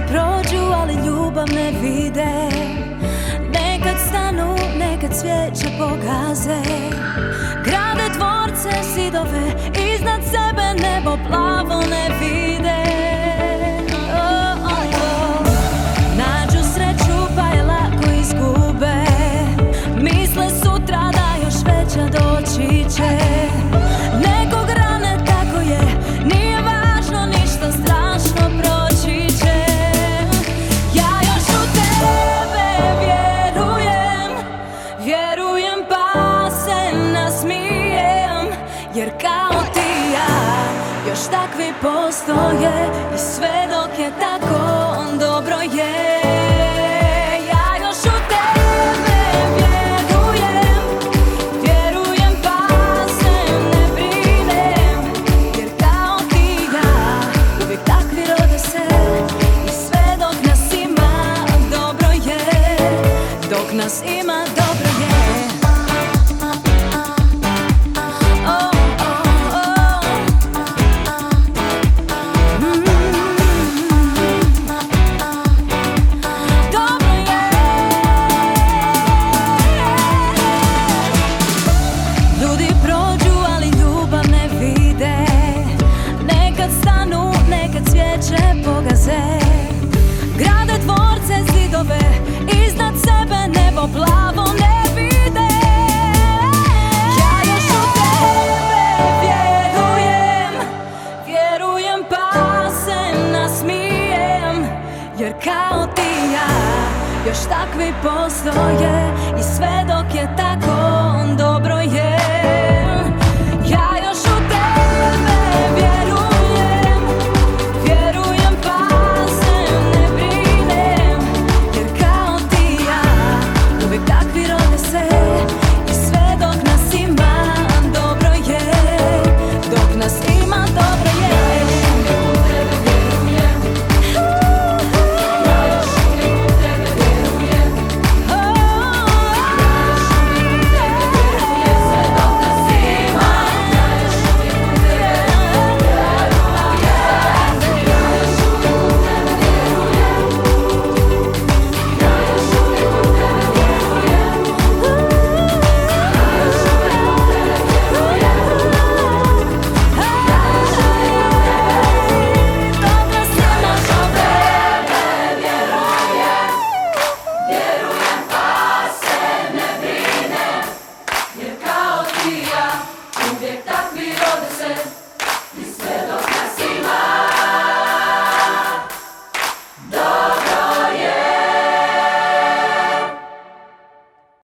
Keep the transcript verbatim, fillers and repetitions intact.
prođu, ali ljubav ne vide. Nekad stanu, nekad svijeće pogaze, grade dvorce, zidove, iznad sebe nebo plavo ne vide. Oh, oh, oh. Nađu sreću pa je lako izgube, misle sutra da još veća doći će. Nekog rane, tako je, nije važno ništa strašno, proći će. Ja još u tebe vjerujem, vjerujem pa se nasmijem, jer kao ti ja još takvi postoje i sve dok je tako dobro je. Ja još u tebe vjerujem, vjerujem pa se ne brinem, jer kao ti ja uvijek takvi rode se i sve dok nas ima dobro je, dok nas ima dobro je. Grade dvorce, zidove, iznad sebe nebo plavo ne vide. Ja još u tebe vjerujem, vjerujem pa se nasmijem, jer kao ti ja još takvi postoje